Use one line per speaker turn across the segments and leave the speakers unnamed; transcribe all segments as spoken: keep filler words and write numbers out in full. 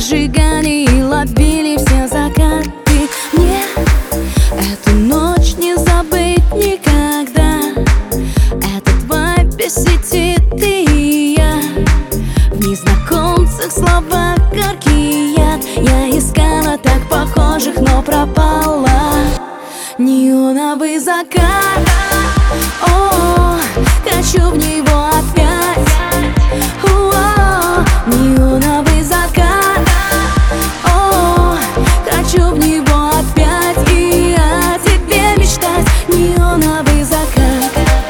зажигали и ловили все закаты. Мне эту ночь не забыть никогда. Этот вайб без сети, ты и я. В незнакомцах слова горький яд. Я искала так похожих, но пропала. Неоновый закат, о, хочу в него опять. О, неоновый закат, о, хочу в него опять. И о тебе мечтать. Неоновый закат.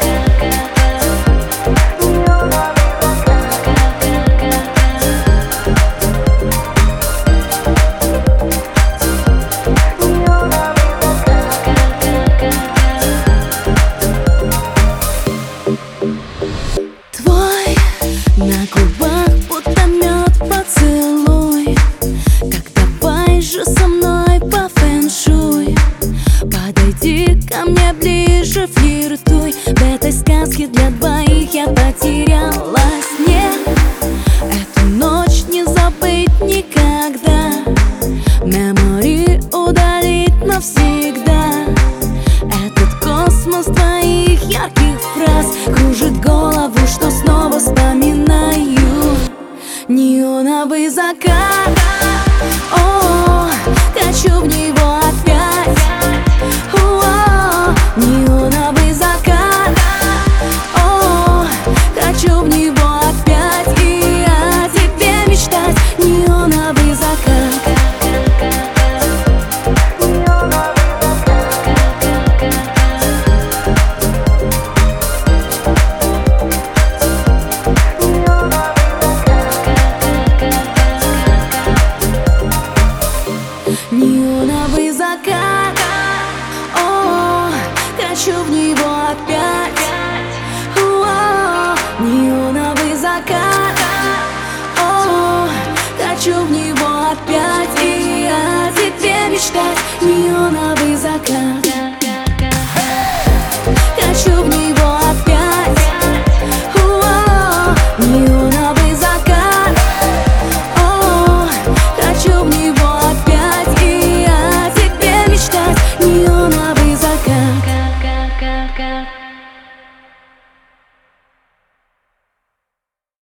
На губах будто мед поцелуй. Как давай же со мной по фэн-шуй. Подойди ко мне ближе, флиртуй. В этой сказке для двоих я потерялась. Нет, эту ночь не забыть никогда. Мемори удалить навсегда. Этот космос твоих ярких фраз кружит голову, что снова вспоминаю. Неоновый закат, о, хочу в него